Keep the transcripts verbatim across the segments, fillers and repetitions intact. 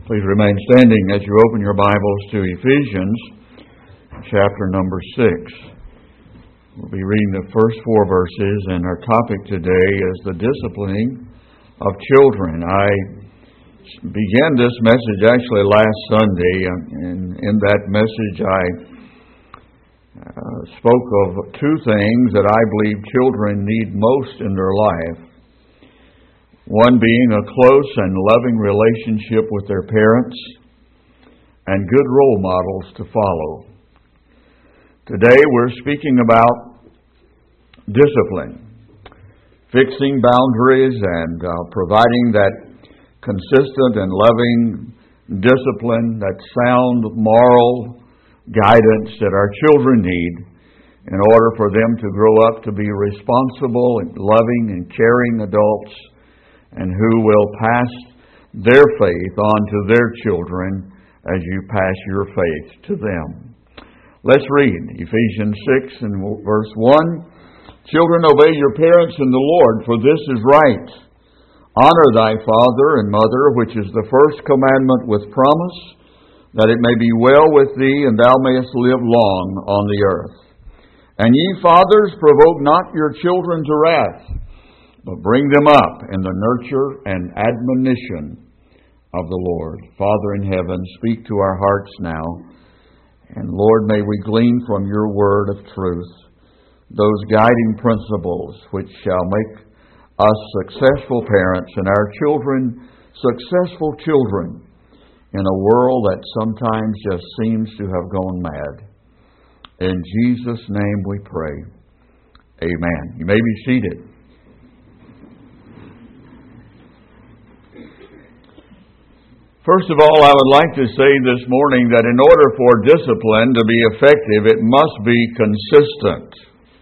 Please remain standing as you open your Bibles to Ephesians chapter number six. We'll be reading the first four verses, and our topic today is the disciplining of children. I began this message actually last Sunday, and in that message I uh, spoke of two things that I believe children need most in their life. One being a close and loving relationship with their parents and good role models to follow. Today we're speaking about discipline, fixing boundaries and uh, providing that consistent and loving discipline, that sound moral guidance that our children need in order for them to grow up to be responsible and loving and caring adults, and who will pass their faith on to their children as you pass your faith to them. Let's read Ephesians six and verse one. Children, obey your parents in the Lord, for this is right. Honor thy father and mother, which is the first commandment with promise, that it may be well with thee, and thou mayest live long on the earth. And ye fathers, provoke not your children to wrath, but bring them up in the nurture and admonition of the Lord. Father in heaven, speak to our hearts now. And Lord, may we glean from your word of truth those guiding principles which shall make us successful parents and our children successful children in a world that sometimes just seems to have gone mad. In Jesus' name we pray. Amen. You may be seated. First of all, I would like to say this morning that in order for discipline to be effective, it must be consistent.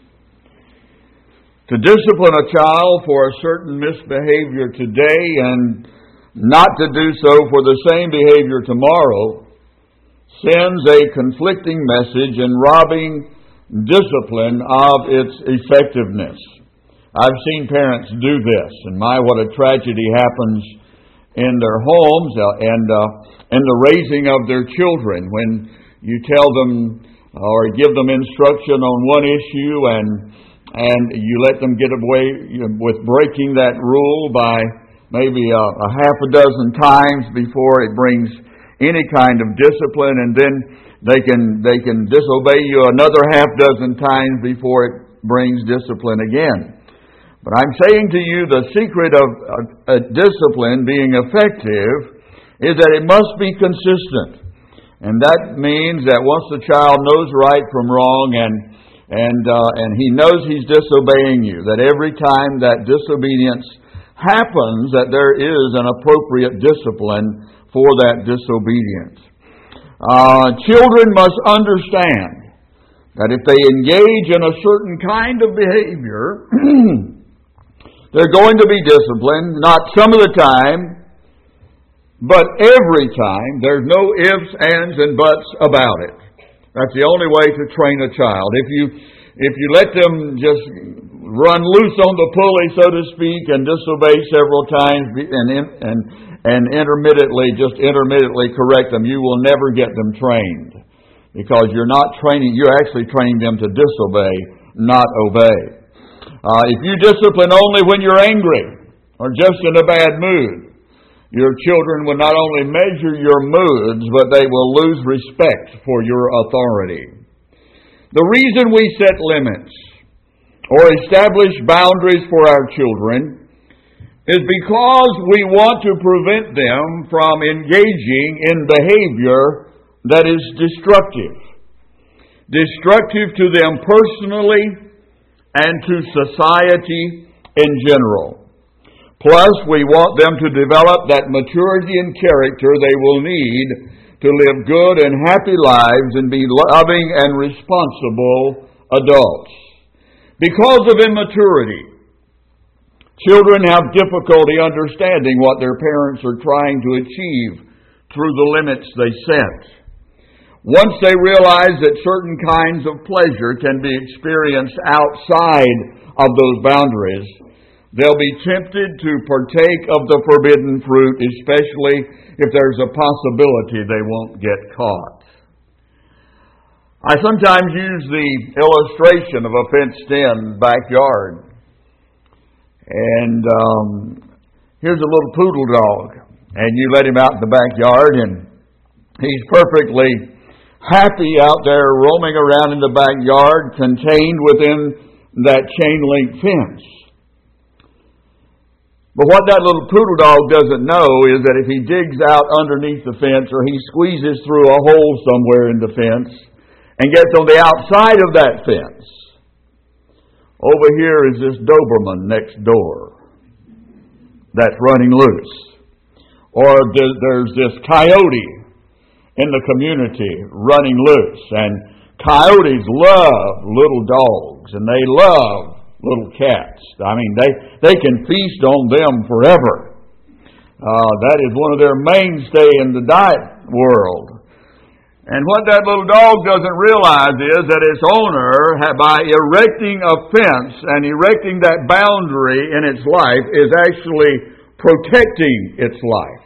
To discipline a child for a certain misbehavior today and not to do so for the same behavior tomorrow sends a conflicting message and robbing discipline of its effectiveness. I've seen parents do this, and my, what a tragedy happens in their homes and uh, in the raising of their children when you tell them or give them instruction on one issue and and you let them get away with breaking that rule by maybe a, a half a dozen times before it brings any kind of discipline, and then they can they can disobey you another half dozen times before it brings discipline again. But I'm saying to you, the secret of uh, discipline being effective is that it must be consistent. And that means that once the child knows right from wrong and and uh, and he knows he's disobeying you, that every time that disobedience happens, that there is an appropriate discipline for that disobedience. Uh, children must understand that if they engage in a certain kind of behavior, they're going to be disciplined, not some of the time, but every time. There's no ifs, ands, and buts about it. That's the only way to train a child. If you if you let them just run loose on the pulley, so to speak, and disobey several times and and and intermittently, just intermittently correct them, you will never get them trained, because you're not training. You're actually training them to disobey, not obey. Uh, if you discipline only when you're angry or just in a bad mood, your children will not only measure your moods, but they will lose respect for your authority. The reason we set limits or establish boundaries for our children is because we want to prevent them from engaging in behavior that is destructive. Destructive to them personally and to society in general. Plus, we want them to develop that maturity and character they will need to live good and happy lives and be loving and responsible adults. Because of immaturity, children have difficulty understanding what their parents are trying to achieve through the limits they set. Once they realize that certain kinds of pleasure can be experienced outside of those boundaries, They'll be tempted to partake of the forbidden fruit, especially if there's a possibility they won't get caught. I sometimes use the illustration of a fenced-in backyard. And um, here's a little poodle dog. And you let him out in the backyard, and he's perfectly happy out there roaming around in the backyard, contained within that chain-link fence. But what that little poodle dog doesn't know is that if he digs out underneath the fence, or he squeezes through a hole somewhere in the fence and gets on the outside of that fence, over here is this Doberman next door that's running loose. Or there's this coyote in the community running loose. And coyotes love little dogs, and they love little cats. I mean, they, they can feast on them forever. Uh, that is one of their mainstay in the diet world. And what that little dog doesn't realize is that its owner, by erecting a fence and erecting that boundary in its life, is actually protecting its life.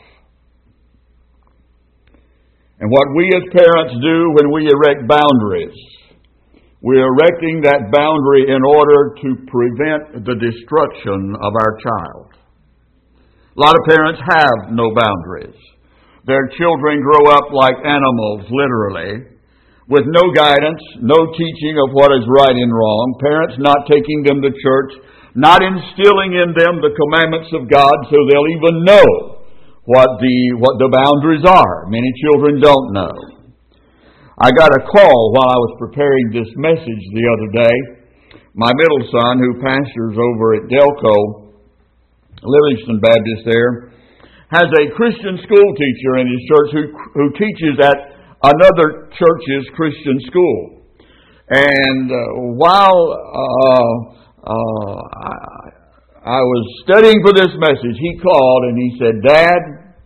And what we as parents do when we erect boundaries, we're erecting that boundary in order to prevent the destruction of our child. A lot of parents have no boundaries. Their children grow up like animals, literally, with no guidance, no teaching of what is right and wrong, parents not taking them to church, not instilling in them the commandments of God so they'll even know what the what the boundaries are. Many children don't know. I got a call while I was preparing this message the other day. My middle son, who pastors over at Delco, Livingston Baptist there, has a Christian school teacher in his church who who teaches at another church's Christian school. And uh, while uh, uh, I, I was studying for this message, he called and he said, "Dad,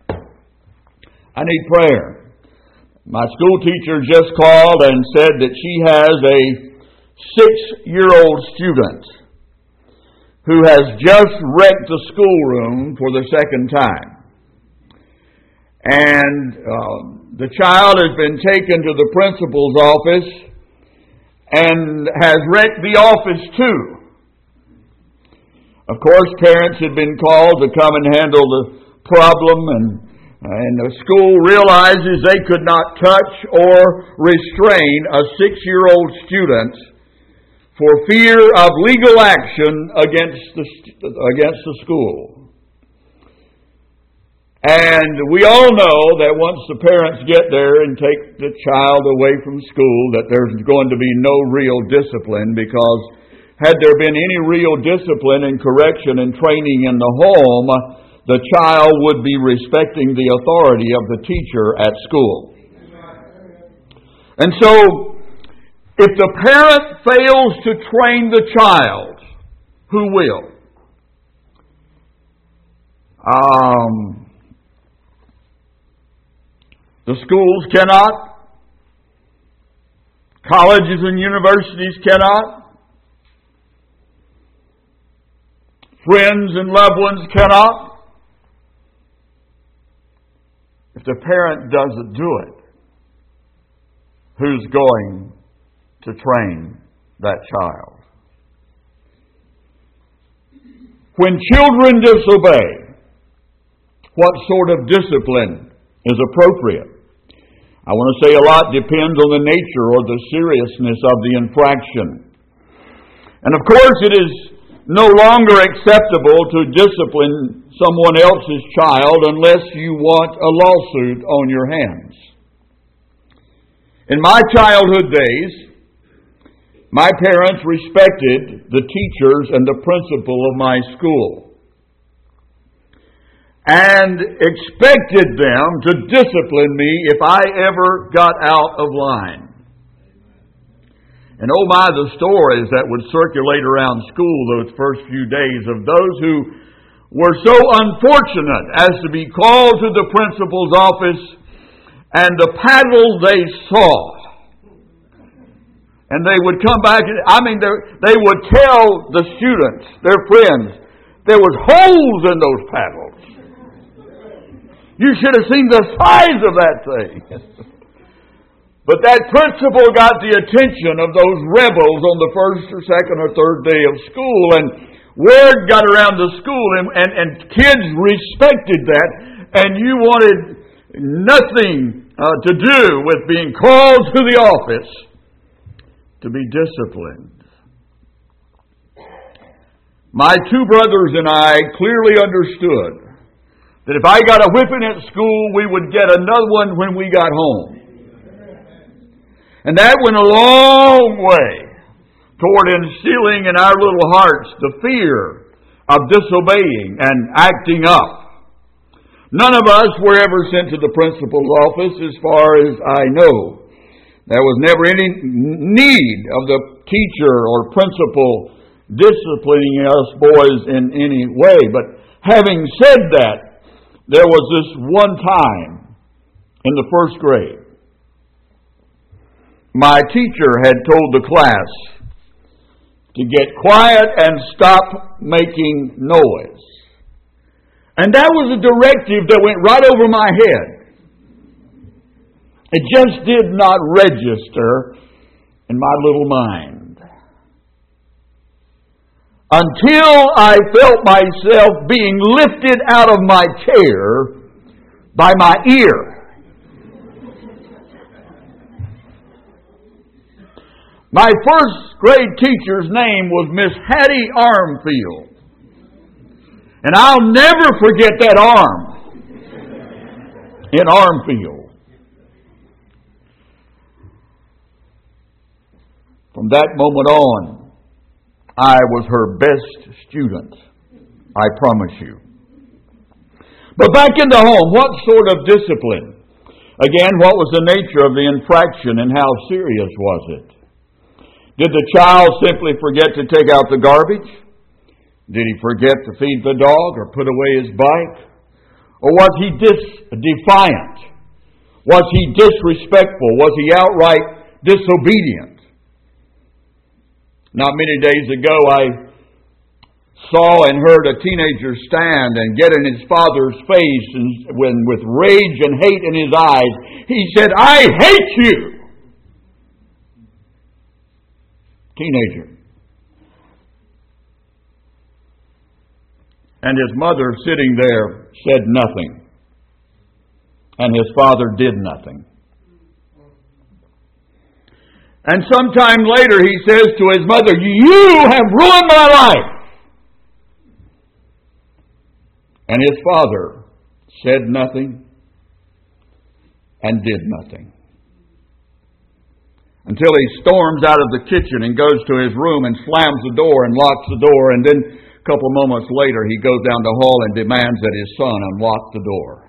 I need prayer. My school teacher just called and said that she has a six-year-old student who has just wrecked the schoolroom for the second time. And uh, the child has been taken to the principal's office and has wrecked the office too." Of course, parents had been called to come and handle the problem, and, and the school realizes they could not touch or restrain a six-year-old student for fear of legal action against the, against the school. And we all know that once the parents get there and take the child away from school, that there's going to be no real discipline, because had there been any real discipline and correction and training in the home, the child would be respecting the authority of the teacher at school. And so, if the parent fails to train the child, who will? Um... The schools cannot. Colleges and universities cannot. Friends and loved ones cannot. If the parent doesn't do it, who's going to train that child? When children disobey, what sort of discipline is appropriate? I want to say a lot depends on the nature or the seriousness of the infraction. And of course, it is no longer acceptable to discipline someone else's child unless you want a lawsuit on your hands. In my childhood days, my parents respected the teachers and the principal of my school, and expected them to discipline me if I ever got out of line. And oh my, the stories that would circulate around school those first few days of those who were so unfortunate as to be called to the principal's office, and the paddle they saw. And they would come back, and, I mean, they would tell the students, their friends, There was holes in those paddles. You should have seen the size of that thing. But that principal got the attention of those rebels on the first or second or third day of school, and word got around the school, and, and, and kids respected that, and you wanted nothing uh, to do with being called to the office to be disciplined. My two brothers and I clearly understood that if I got a whipping at school, we would get another one when we got home. And that went a long way toward instilling in our little hearts the fear of disobeying and acting up. None of us were ever sent to the principal's office, as far as I know. There was never any need of the teacher or principal disciplining us boys in any way. But having said that, there was this one time in the first grade. My teacher had told the class to get quiet and stop making noise. And that was a directive that went right over my head. It just did not register in my little mind. Until I felt myself being lifted out of my chair by my ear. My first grade teacher's name was Miss Hattie Armfield. And I'll never forget that arm in Armfield. From that moment on, I was her best student, I promise you. But back in the home, what sort of discipline? Again, what was the nature of the infraction and how serious was it? Did the child simply forget to take out the garbage? Did he forget to feed the dog or put away his bike? Or was he dis- defiant? Was he disrespectful? Was he outright disobedient? Not many days ago, I saw and heard a teenager stand and get in his father's face, and when with rage and hate in his eyes, he said, "I hate you!" Teenager. And his mother sitting there said nothing. And his father did nothing. And sometime later he says to his mother, "You have ruined my life." And his father said nothing and did nothing. Until he storms out of the kitchen and goes to his room and slams the door and locks the door, and then a couple moments later he goes down the hall and demands that his son unlock the door.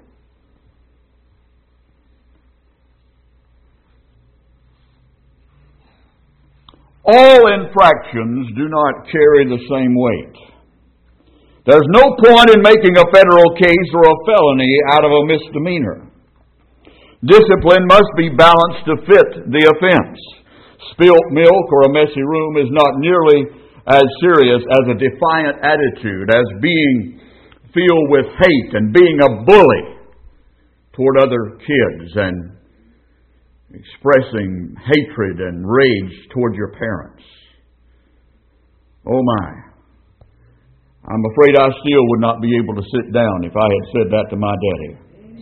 All infractions do not carry the same weight. There's no point in making a federal case or a felony out of a misdemeanor. Discipline must be balanced to fit the offense. Spilt milk or a messy room is not nearly as serious as a defiant attitude, as being filled with hate and being a bully toward other kids and expressing hatred and rage toward your parents. Oh my. I'm afraid I still would not be able to sit down if I had said that to my daddy.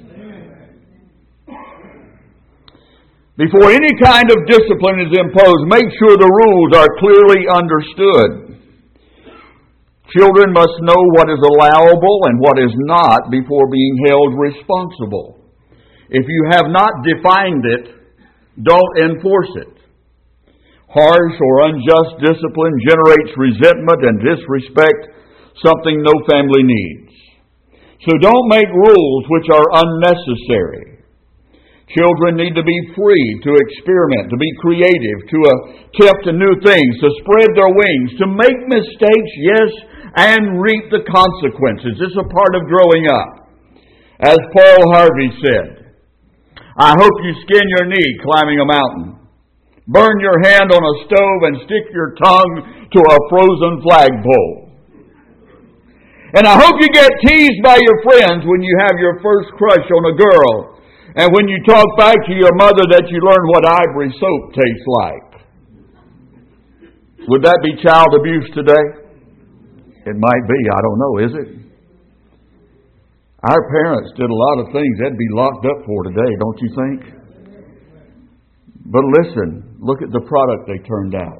Before any kind of discipline is imposed, make sure the rules are clearly understood. Children must know what is allowable and what is not before being held responsible. If you have not defined it, don't enforce it. Harsh or unjust discipline generates resentment and disrespect, something no family needs. So don't make rules which are unnecessary. Children need to be free to experiment, to be creative, to attempt new things, to spread their wings, to make mistakes, yes, and reap the consequences. This is a part of growing up. As Paul Harvey said, "I hope you skin your knee climbing a mountain, burn your hand on a stove, and stick your tongue to a frozen flagpole." And I hope you get teased by your friends when you have your first crush on a girl. And when you talk back to your mother that you learned what ivory soap tastes like. Would that be child abuse today? It might be. I don't know. Is it? Our parents did a lot of things they'd be locked up for today, don't you think? But listen, look at the product they turned out.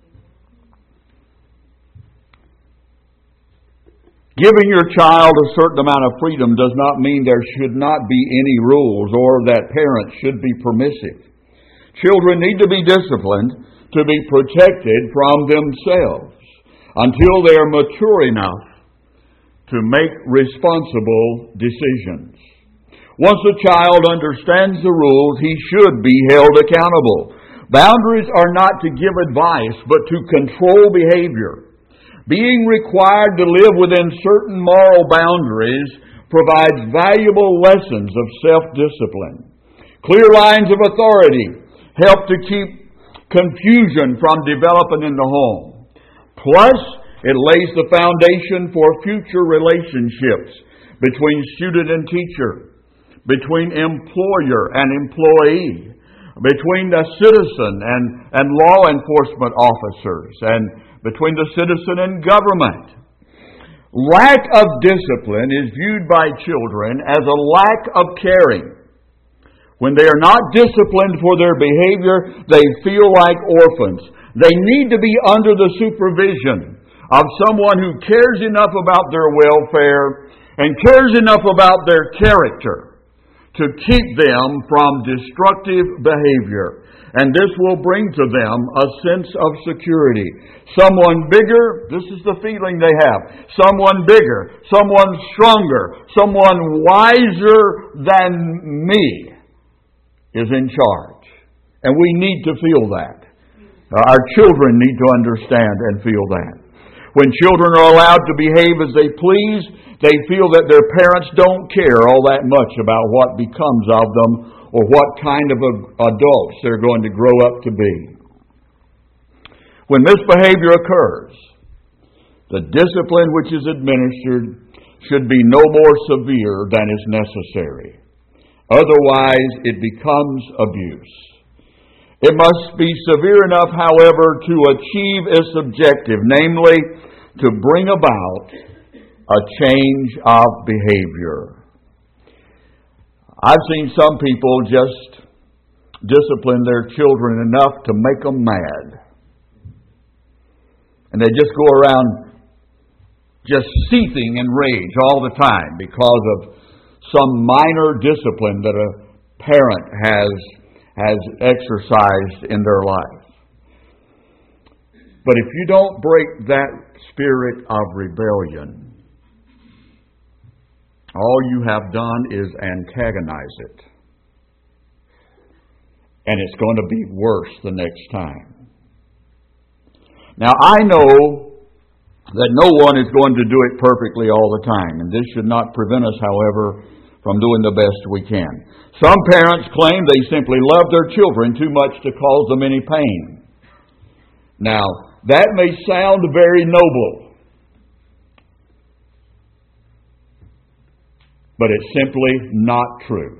Giving your child a certain amount of freedom does not mean there should not be any rules or that parents should be permissive. Children need to be disciplined to be protected from themselves until they are mature enough to make responsible decisions. Once a child understands the rules, he should be held accountable. Boundaries are not to give advice, but to control behavior. Being required to live within certain moral boundaries provides valuable lessons of self-discipline. Clear lines of authority help to keep confusion from developing in the home. Plus, it lays the foundation for future relationships between student and teacher, between employer and employee, between the citizen and, and law enforcement officers, and between the citizen and government. Lack of discipline is viewed by children as a lack of caring. When they are not disciplined for their behavior, they feel like orphans. They need to be under the supervision of someone who cares enough about their welfare and cares enough about their character to keep them from destructive behavior. And this will bring to them a sense of security. Someone bigger, this is the feeling they have. Someone bigger, someone stronger, someone wiser than me is in charge. And we need to feel that. Our children need to understand and feel that. When children are allowed to behave as they please, they feel that their parents don't care all that much about what becomes of them or what kind of adults they're going to grow up to be. When misbehavior occurs, the discipline which is administered should be no more severe than is necessary. Otherwise, it becomes abuse. It must be severe enough, however, to achieve its objective, namely, to bring about a change of behavior. I've seen some people just discipline their children enough to make them mad. And they just go around just seething in rage all the time because of some minor discipline that a parent has, has exercised in their life. But if you don't break that spirit of rebellion, all you have done is antagonize it. And it's going to be worse the next time. Now, I know that no one is going to do it perfectly all the time. And this should not prevent us, however, from doing the best we can. Some parents claim they simply love their children too much to cause them any pain. Now, that may sound very noble, but it's simply not true.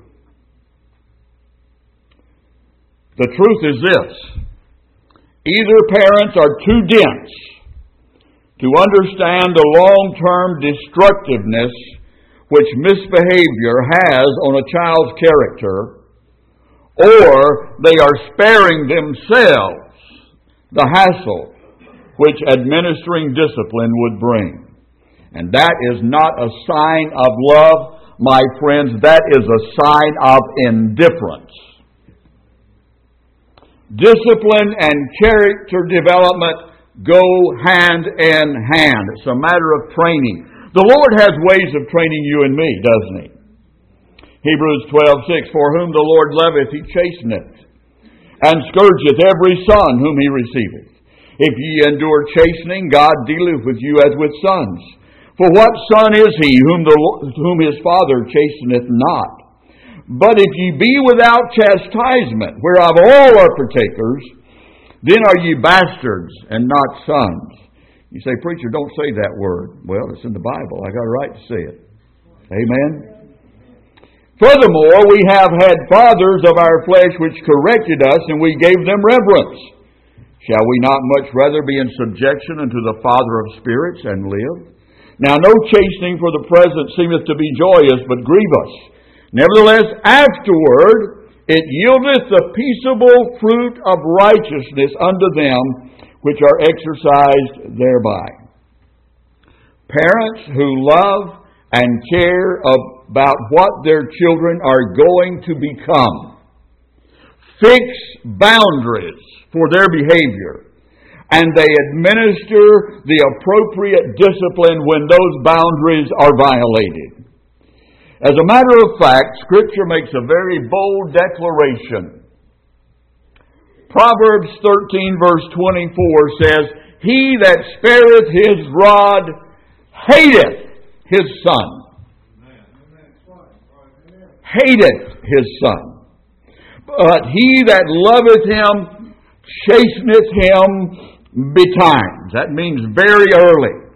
The truth is this: either parents are too dense to understand the long-term destructiveness which misbehavior has on a child's character, or they are sparing themselves the hassle which administering discipline would bring. And that is not a sign of love. My friends, that is a sign of indifference. Discipline and character development go hand in hand. It's a matter of training. The Lord has ways of training you and me, doesn't He? Hebrews twelve six, for whom the Lord loveth, He chasteneth, and scourgeth every son whom He receiveth. If ye endure chastening, God dealeth with you as with sons. For what son is he whom, the, whom his father chasteneth not? But if ye be without chastisement, whereof all are partakers, then are ye bastards and not sons. You say, preacher, don't say that word. Well, it's in the Bible. I got a right to say it. Amen. Furthermore, we have had fathers of our flesh which corrected us, and we gave them reverence. Shall we not much rather be in subjection unto the Father of spirits and live? Now no chastening for the present seemeth to be joyous, but grievous. Nevertheless, afterward it yieldeth the peaceable fruit of righteousness unto them which are exercised thereby. Parents who love and care about what their children are going to become fix boundaries for their behavior, and they administer the appropriate discipline when those boundaries are violated. As a matter of fact, Scripture makes a very bold declaration. Proverbs thirteen verse twenty-four says, He that spareth his rod hateth his son. Hateth his son. But he that loveth him chasteneth him betimes. That means very early.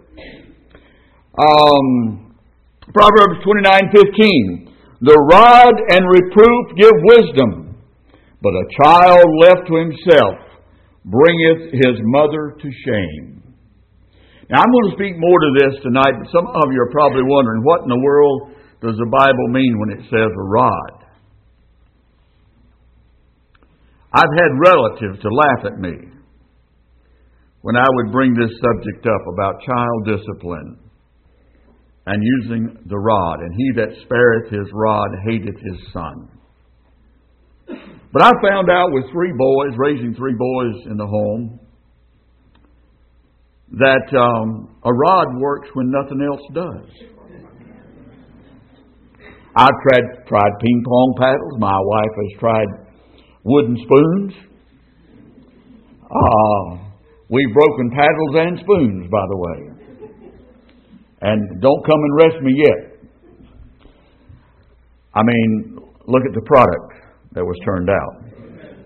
Um, Proverbs twenty-nine fifteen. The rod and reproof give wisdom, but a child left to himself bringeth his mother to shame. Now, I'm going to speak more to this tonight, but some of you are probably wondering, what in the world does the Bible mean when it says a rod? I've had relatives to laugh at me when I would bring this subject up about child discipline and using the rod. And he that spareth his rod hateth his son. But I found out with three boys, raising three boys in the home, that um, a rod works when nothing else does. I've tried, tried ping pong paddles. My wife has tried wooden spoons. Uh, we've broken paddles and spoons, by the way. And don't come and rest me yet. I mean, look at the product that was turned out.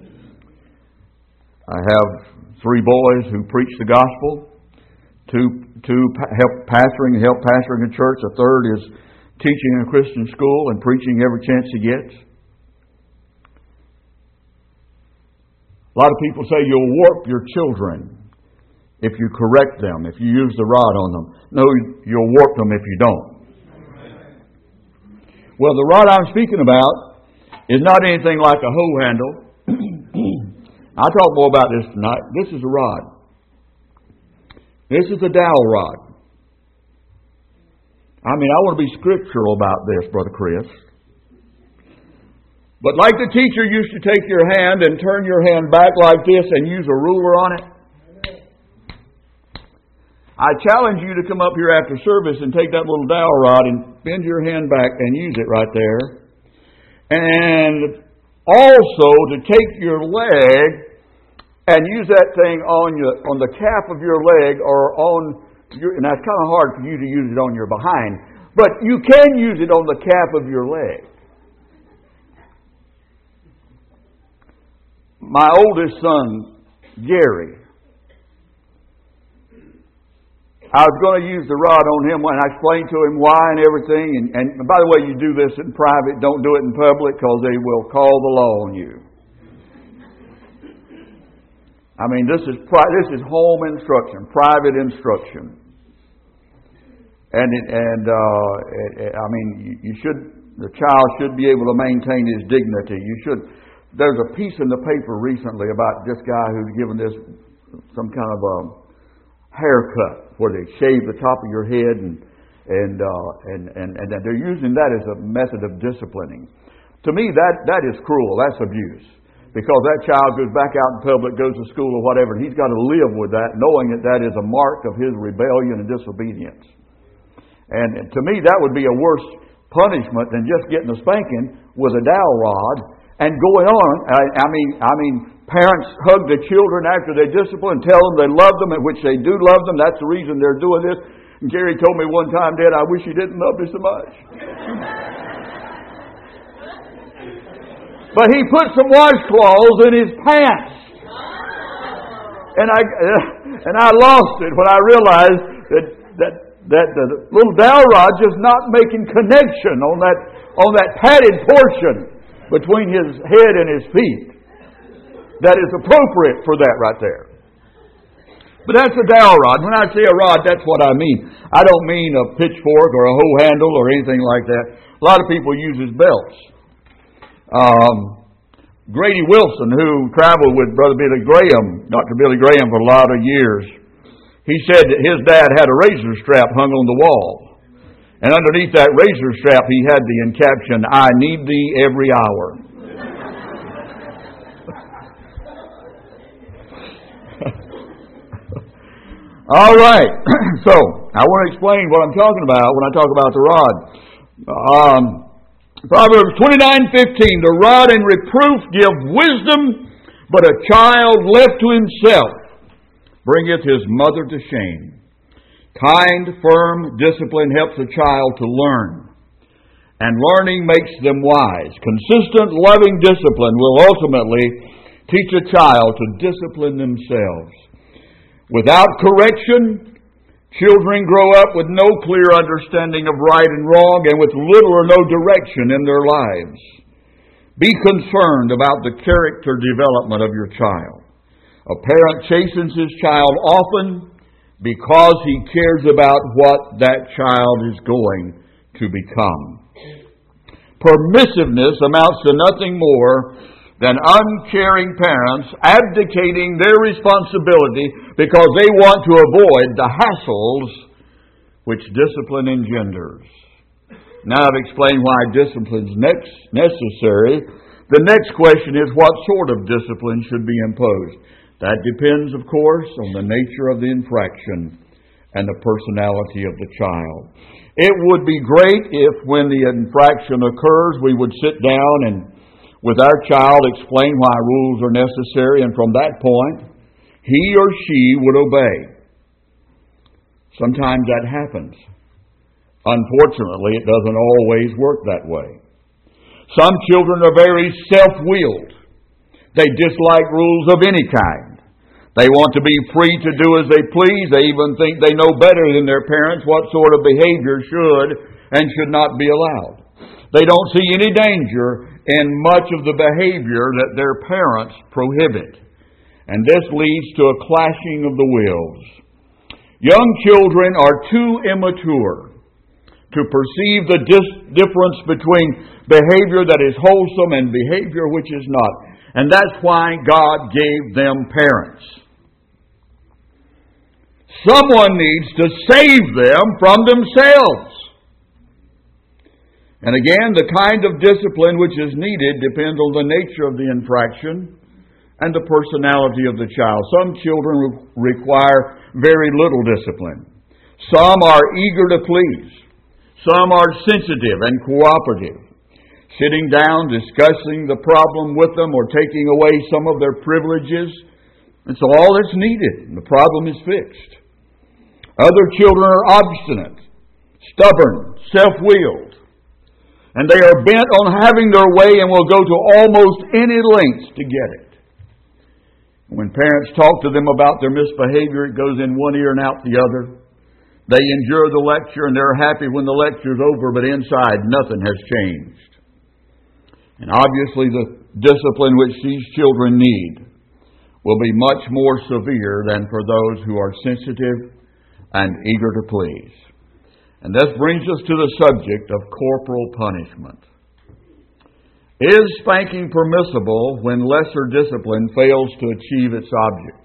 I have three boys who preach the gospel. Two, two help pastoring, help pastoring a church. A third is teaching in a Christian school and preaching every chance he gets. A lot of people say you'll warp your children if you correct them, if you use the rod on them. No, you'll warp them if you don't. Well, the rod I'm speaking about is not anything like a hoe handle. I'll talk more about this tonight. This is a rod. This is a dowel rod. I mean, I want to be scriptural about this, Brother Chris. But like the teacher used to take your hand and turn your hand back like this and use a ruler on it, I challenge you to come up here after service and take that little dowel rod and bend your hand back and use it right there. And also to take your leg and use that thing on your on the calf of your leg or on your, and that's kind of hard for you to use it on your behind, but you can use it on the calf of your leg. My oldest son, Gary, I was going to use the rod on him when I explained to him why and everything. And, and by the way, you do this in private. Don't do it in public because they will call the law on you. I mean, this is this is home instruction, private instruction. And it, and uh, it, I mean, you, you should the child should be able to maintain his dignity. You should. There's a piece in the paper recently about this guy who's given this some kind of a haircut where they shave the top of your head and and uh, and, and and they're using that as a method of disciplining. To me, that that is cruel. That's abuse. Because that child goes back out in public, goes to school or whatever, and he's got to live with that, knowing that that is a mark of his rebellion and disobedience. And to me, that would be a worse punishment than just getting a spanking with a dowel rod and going on. I, I mean, I mean, parents hug the children after they discipline, tell them they love them, and which they do love them. That's the reason they're doing this. And Gary told me one time, Dad, I wish he didn't love me so much. But he put some washcloths in his pants. and I and I lost it when I realized that that that the little dowel rod just not making connection on that on that padded portion between his head and his feet. That is appropriate for that right there. But that's a dowel rod. When I say a rod, that's what I mean. I don't mean a pitchfork or a hoe handle or anything like that. A lot of people use belts. Um, Grady Wilson, who traveled with Brother Billy Graham, Doctor Billy Graham, for a lot of years, he said that his dad had a razor strap hung on the wall. And underneath that razor strap, he had the caption, "I need thee every hour." All right, so I want to explain what I'm talking about when I talk about the rod. Um, Proverbs twenty-nine fifteen, the rod and reproof give wisdom, but a child left to himself bringeth his mother to shame. Kind, firm discipline helps a child to learn, and learning makes them wise. Consistent, loving discipline will ultimately teach a child to discipline themselves. Without correction, children grow up with no clear understanding of right and wrong and with little or no direction in their lives. Be concerned about the character development of your child. A parent chastens his child often because he cares about what that child is going to become. Permissiveness amounts to nothing more than uncaring parents abdicating their responsibility because they want to avoid the hassles which discipline engenders. Now I've explained why discipline is necessary. The next question is, what sort of discipline should be imposed? That depends, of course, on the nature of the infraction and the personality of the child. It would be great if, when the infraction occurs, we would sit down and with our child explain why rules are necessary, and from that point, he or she would obey. Sometimes that happens. Unfortunately, it doesn't always work that way. Some children are very self-willed. They dislike rules of any kind. They want to be free to do as they please. They even think they know better than their parents what sort of behavior should and should not be allowed. They don't see any danger in much of the behavior that their parents prohibit. And this leads to a clashing of the wills. Young children are too immature to perceive the dis- difference between behavior that is wholesome and behavior which is not. And that's why God gave them parents. Someone needs to save them from themselves. And again, the kind of discipline which is needed depends on the nature of the infraction and the personality of the child. Some children re- require very little discipline. Some are eager to please. Some are sensitive and cooperative. Sitting down, discussing the problem with them, or taking away some of their privileges, it's all that's needed, and the problem is fixed. Other children are obstinate, stubborn, self-willed, and they are bent on having their way and will go to almost any lengths to get it. When parents talk to them about their misbehavior, it goes in one ear and out the other. They endure the lecture and they're happy when the lecture's over, but inside nothing has changed. And obviously the discipline which these children need will be much more severe than for those who are sensitive and eager to please. And this brings us to the subject of corporal punishment. Is spanking permissible when lesser discipline fails to achieve its object?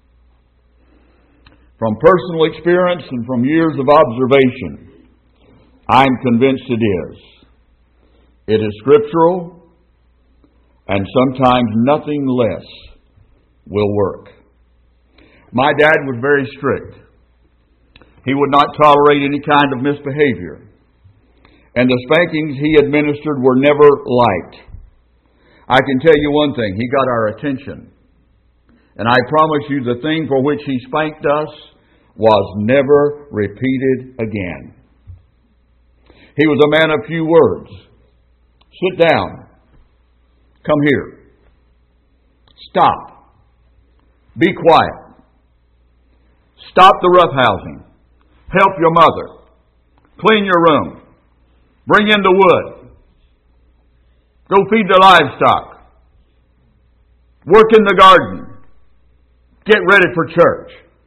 From personal experience and from years of observation, I'm convinced it is. It is scriptural, and sometimes nothing less will work. My dad was very strict. He would not tolerate any kind of misbehavior. And the spankings he administered were never light. I can tell you one thing, he got our attention. And I promise you the thing for which he spanked us was never repeated again. He was a man of few words. Sit down. Come here. Stop. Be quiet. Stop the roughhousing. Help your mother. Clean your room. Bring in the wood. Go feed the livestock. Work in the garden. Get ready for church.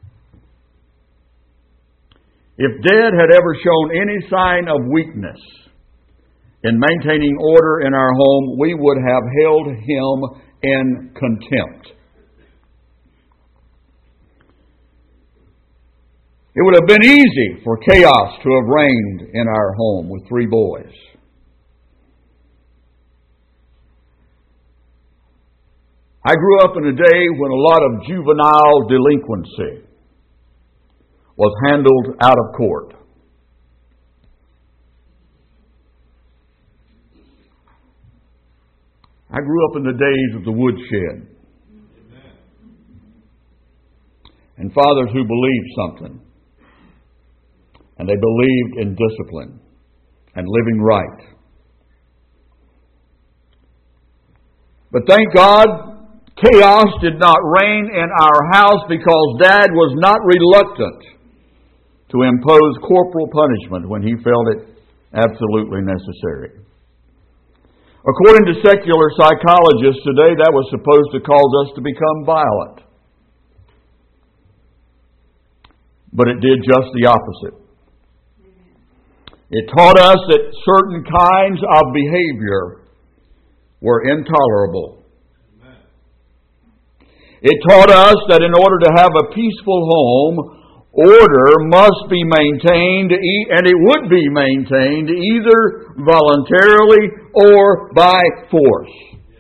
If Dad had ever shown any sign of weakness in maintaining order in our home, we would have held him in contempt. It would have been easy for chaos to have reigned in our home with three boys. I grew up in a day when a lot of juvenile delinquency was handled out of court. I grew up in the days of the woodshed. And fathers who believed something. And they believed in discipline and living right. But thank God, chaos did not reign in our house because Dad was not reluctant to impose corporal punishment when he felt it absolutely necessary. According to secular psychologists today, that was supposed to cause us to become violent. But it did just the opposite. It taught us that certain kinds of behavior were intolerable. It taught us that in order to have a peaceful home, order must be maintained, and it would be maintained either voluntarily or by force.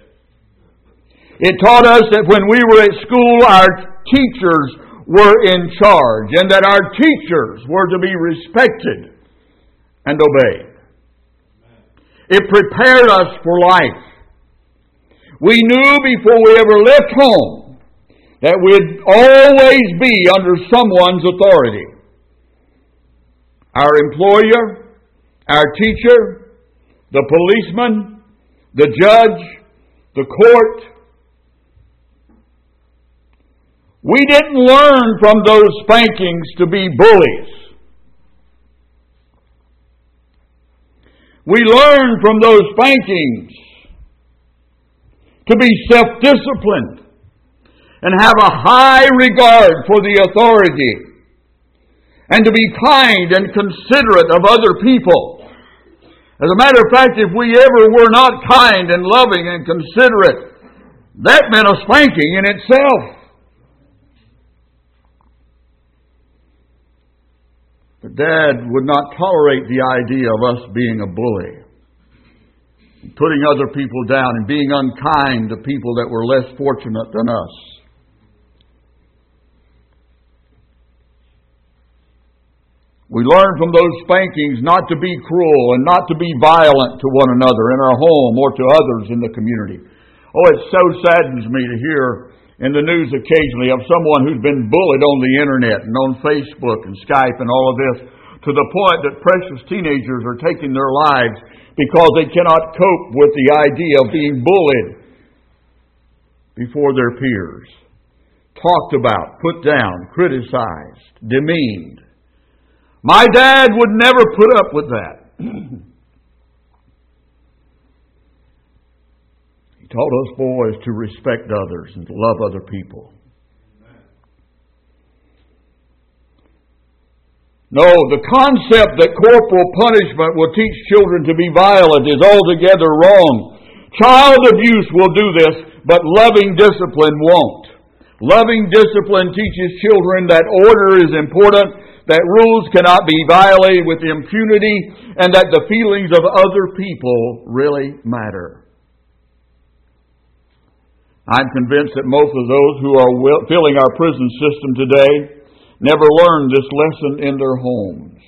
It taught us that when we were at school, our teachers were in charge, and that our teachers were to be respected and obeyed. It prepared us for life. We knew before we ever left home that we'd always be under someone's authority. Our employer, our teacher, the policeman, the judge, the court. We didn't learn from those spankings to be bullies. We learned from those spankings to be self-disciplined and have a high regard for the authority and to be kind and considerate of other people. As a matter of fact, if we ever were not kind and loving and considerate, that meant a spanking in itself. But Dad would not tolerate the idea of us being a bully, putting other people down and being unkind to people that were less fortunate than us. We learned from those spankings not to be cruel and not to be violent to one another in our home or to others in the community. Oh, it so saddens me to hear in the news occasionally of someone who's been bullied on the internet and on Facebook and Skype and all of this, to the point that precious teenagers are taking their lives because they cannot cope with the idea of being bullied before their peers. Talked about, put down, criticized, demeaned. My dad would never put up with that. He taught us boys to respect others and to love other people. No, the concept that corporal punishment will teach children to be violent is altogether wrong. Child abuse will do this, but loving discipline won't. Loving discipline teaches children that order is important, that rules cannot be violated with impunity, and that the feelings of other people really matter. I'm convinced that most of those who are filling our prison system today never learned this lesson in their homes.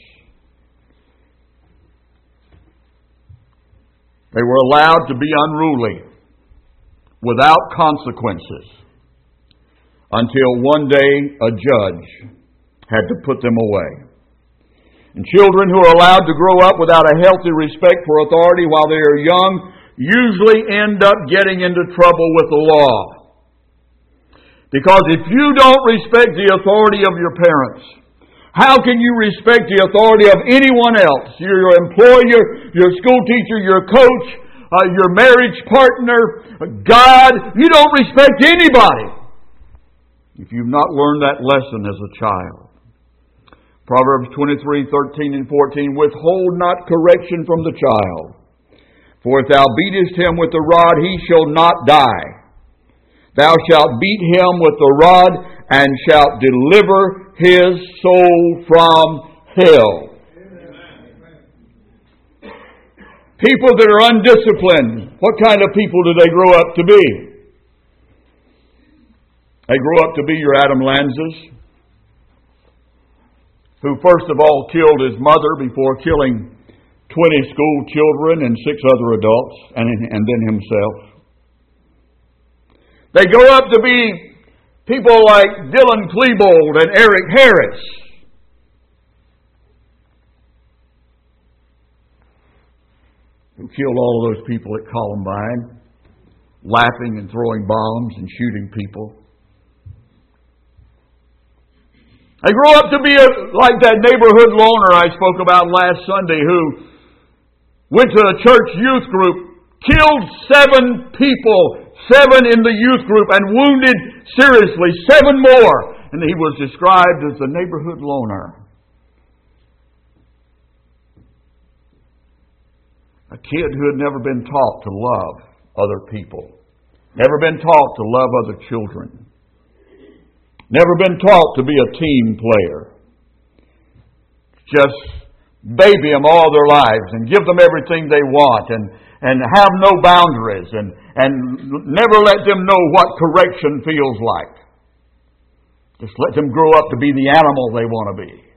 They were allowed to be unruly without consequences until one day a judge had to put them away. And children who are allowed to grow up without a healthy respect for authority while they are young usually end up getting into trouble with the law. Because if you don't respect the authority of your parents, how can you respect the authority of anyone else? Your employer, your school teacher, your coach, uh, your marriage partner, God. You don't respect anybody if you've not learned that lesson as a child. Proverbs twenty-three, thirteen and fourteen, withhold not correction from the child, for if thou beatest him with the rod, he shall not die. Thou shalt beat him with the rod, and shalt deliver his soul from hell. Amen. People that are undisciplined, what kind of people do they grow up to be? They grow up to be your Adam Lanzas, who first of all killed his mother before killing twenty school children and six other adults, and, and then himself. They grow up to be people like Dylan Klebold and Eric Harris. Who killed all of those people at Columbine, laughing and throwing bombs and shooting people. They grow up to be a, like that neighborhood loner I spoke about last Sunday, who went to a church youth group, killed seven people, seven in the youth group, and wounded seriously seven more. And he was described as the neighborhood loner. A kid who had never been taught to love other people, never been taught to love other children. Never been taught to be a team player. Just baby them all their lives and give them everything they want and, and have no boundaries and, and never let them know what correction feels like. Just let them grow up to be the animal they want to be.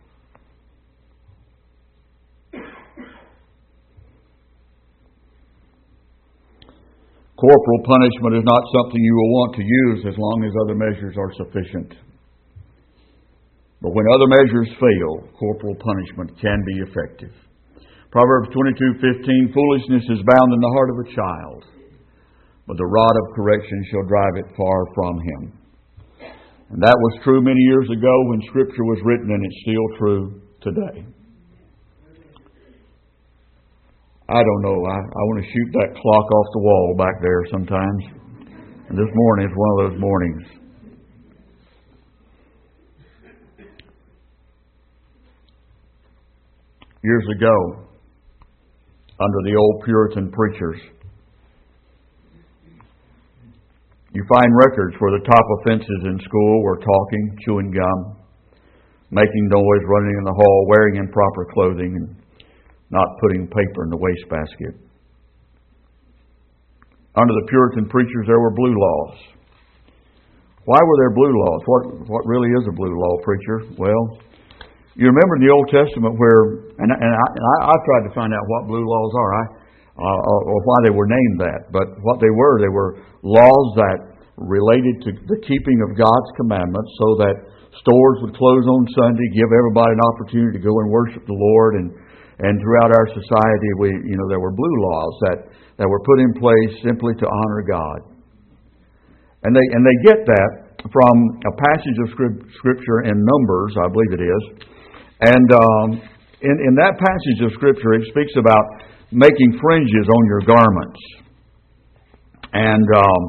Corporal punishment is not something you will want to use as long as other measures are sufficient. But when other measures fail, corporal punishment can be effective. Proverbs twenty-two fifteen, foolishness is bound in the heart of a child, but the rod of correction shall drive it far from him. And that was true many years ago when Scripture was written, and it's still true today. I don't know. I, I want to shoot that clock off the wall back there sometimes. And this morning is one of those mornings. Years ago, under the old Puritan preachers, you find records where the top offenses in school were talking, chewing gum, making noise, running in the hall, wearing improper clothing, and not putting paper in the wastebasket. Under the Puritan preachers, there were blue laws. Why were there blue laws? What what really is a blue law, preacher? Well, you remember in the Old Testament where, and, and, I, and I, I tried to find out what blue laws are, I, uh, or why they were named that. But what they were, they were laws that related to the keeping of God's commandments, so that stores would close on Sunday, give everybody an opportunity to go and worship the Lord. And And throughout our society, we, you know, there were blue laws that, that were put in place simply to honor God. And they and they get that from a passage of Scripture in Numbers, I believe it is. And um, in, in that passage of Scripture, it speaks about making fringes on your garments. And um,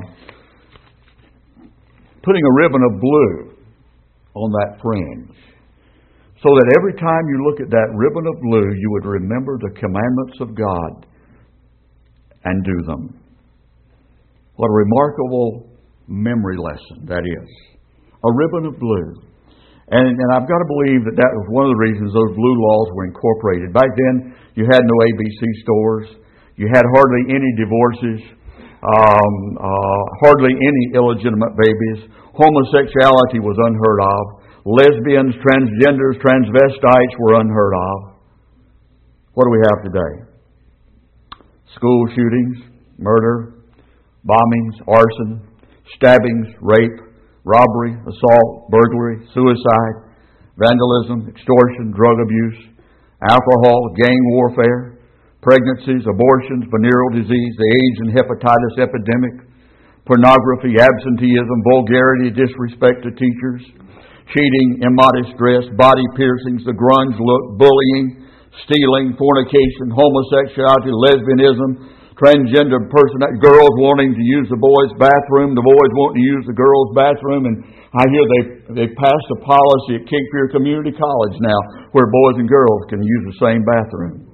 putting a ribbon of blue on that fringe. So that every time you look at that ribbon of blue, you would remember the commandments of God and do them. What a remarkable memory lesson that is. A ribbon of blue. And, and I've got to believe that that was one of the reasons those blue laws were incorporated. Back then, you had no A B C stores. You had hardly any divorces. Um, uh, hardly any illegitimate babies. Homosexuality was unheard of. Lesbians, transgenders, transvestites were unheard of. What do we have today? School shootings, murder, bombings, arson, stabbings, rape, robbery, assault, burglary, suicide, vandalism, extortion, drug abuse, alcohol, gang warfare, pregnancies, abortions, venereal disease, the AIDS and hepatitis epidemic, pornography, absenteeism, vulgarity, disrespect to teachers, cheating, immodest dress, body piercings, the grunge look, bullying, stealing, fornication, homosexuality, lesbianism, transgender person, girls wanting to use the boys' bathroom, the boys wanting to use the girls' bathroom, and I hear they they passed a policy at Cape Fear Community College now where boys and girls can use the same bathroom.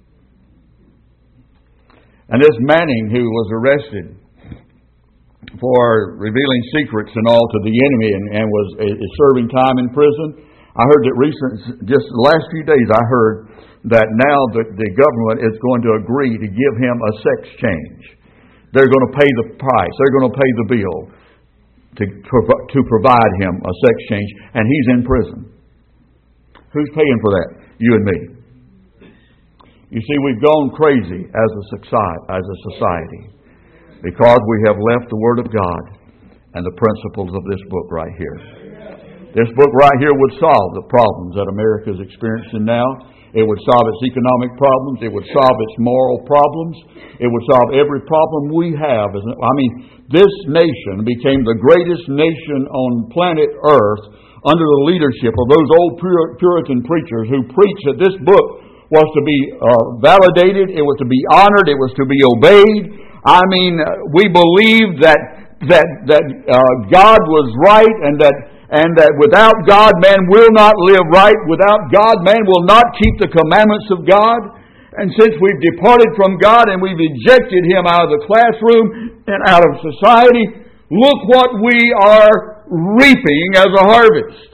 And this Manning, who was arrested for revealing secrets and all to the enemy and, and was is serving time in prison, I heard that recent, just the last few days, I heard that now the, the government is going to agree to give him a sex change. They're going to pay the price. They're going to pay the bill to, to provide him a sex change, and he's in prison. Who's paying for that? You and me. You see, we've gone crazy as a society, as a society because we have left the Word of God and the principles of this book right here. This book right here would solve the problems that America is experiencing now. It would solve its economic problems. It would solve its moral problems. It would solve every problem we have. I mean, this nation became the greatest nation on planet Earth under the leadership of those old Puritan preachers who preached that this book was to be uh, validated, it was to be honored, it was to be obeyed. I mean, we believed that that that uh, God was right, and that and that without God, man will not live right. Without God, man will not keep the commandments of God. And since we've departed from God and we've ejected Him out of the classroom and out of society, look what we are reaping as a harvest.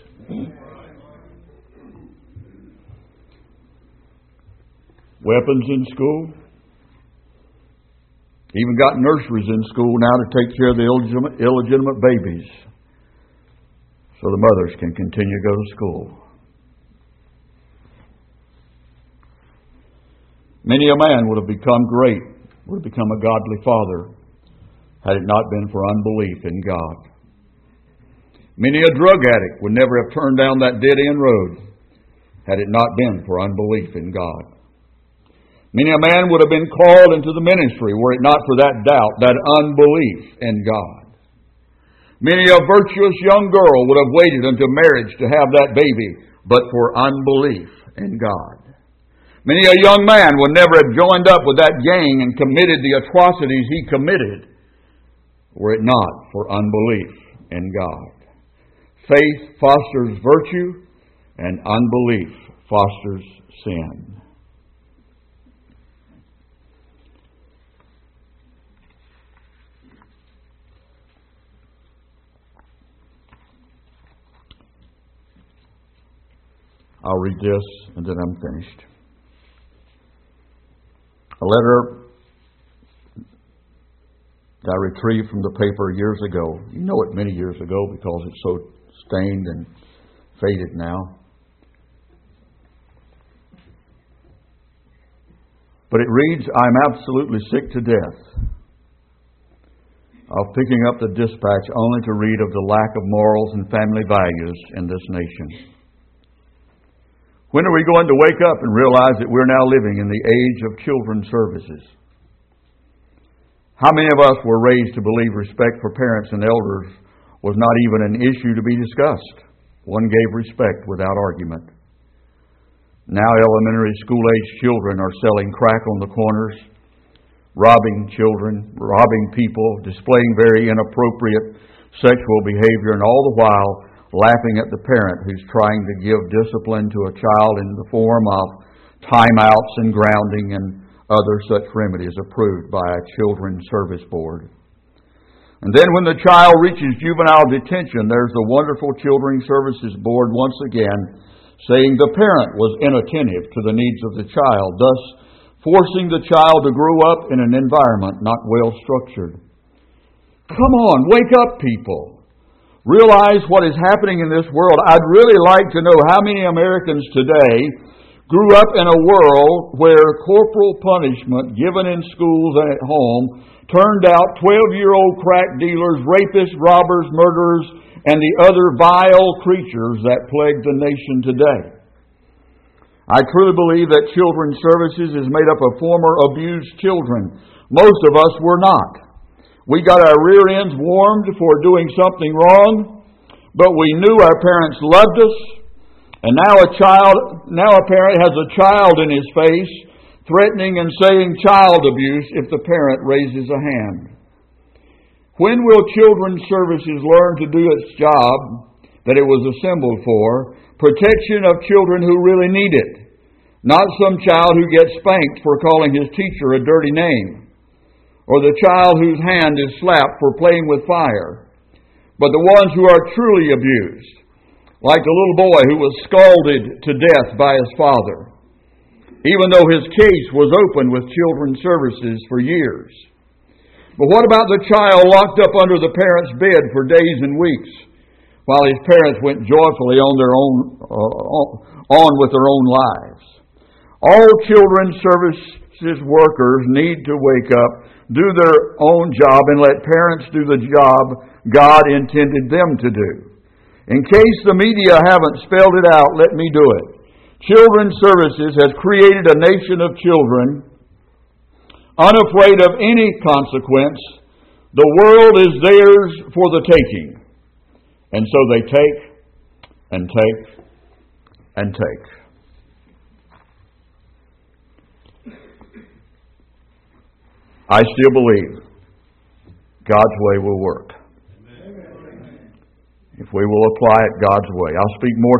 Weapons in school. Even got nurseries in school now to take care of the illegitimate, illegitimate babies so the mothers can continue to go to school. Many a man would have become great, would have become a godly father had it not been for unbelief in God. Many a drug addict would never have turned down that dead-end road had it not been for unbelief in God. Many a man would have been called into the ministry were it not for that doubt, that unbelief in God. Many a virtuous young girl would have waited until marriage to have that baby, but for unbelief in God. Many a young man would never have joined up with that gang and committed the atrocities he committed were it not for unbelief in God. Faith fosters virtue, and unbelief fosters sin. I'll read this and then I'm finished. A letter that I retrieved from the paper years ago. You know it many years ago because it's so stained and faded now. But it reads, I'm absolutely sick to death of picking up the dispatch only to read of the lack of morals and family values in this nation. When are we going to wake up and realize that we're now living in the age of children's services? How many of us were raised to believe respect for parents and elders was not even an issue to be discussed? One gave respect without argument. Now elementary school-age children are selling crack on the corners, robbing children, robbing people, displaying very inappropriate sexual behavior, and all the while laughing at the parent who's trying to give discipline to a child in the form of timeouts and grounding and other such remedies approved by a children's service board. And then when the child reaches juvenile detention, there's the wonderful Children's Services Board once again saying the parent was inattentive to the needs of the child, thus forcing the child to grow up in an environment not well structured. Come on, wake up, people. Realize what is happening in this world. I'd really like to know how many Americans today grew up in a world where corporal punishment given in schools and at home turned out twelve-year-old crack dealers, rapists, robbers, murderers, and the other vile creatures that plague the nation today. I truly believe that Children's Services is made up of former abused children. Most of us were not. We got our rear ends warmed for doing something wrong, but we knew our parents loved us. And now a child, now a parent has a child in his face, threatening and saying child abuse if the parent raises a hand. When will Children's Services learn to do its job that it was assembled for? Protection of children who really need it. Not some child who gets spanked for calling his teacher a dirty name, or the child whose hand is slapped for playing with fire, but the ones who are truly abused, like the little boy who was scalded to death by his father, even though his case was open with Children's Services for years. But what about the child locked up under the parent's bed for days and weeks, while his parents went joyfully on their own uh, on with their own lives? All Children's Services workers need to wake up, do their own job, and let parents do the job God intended them to do. In case the media haven't spelled it out, let me do it. Children's Services has created a nation of children unafraid of any consequence. The world is theirs for the taking. And so they take and take and take. I still believe God's way will work. If we will apply it God's way. I'll speak more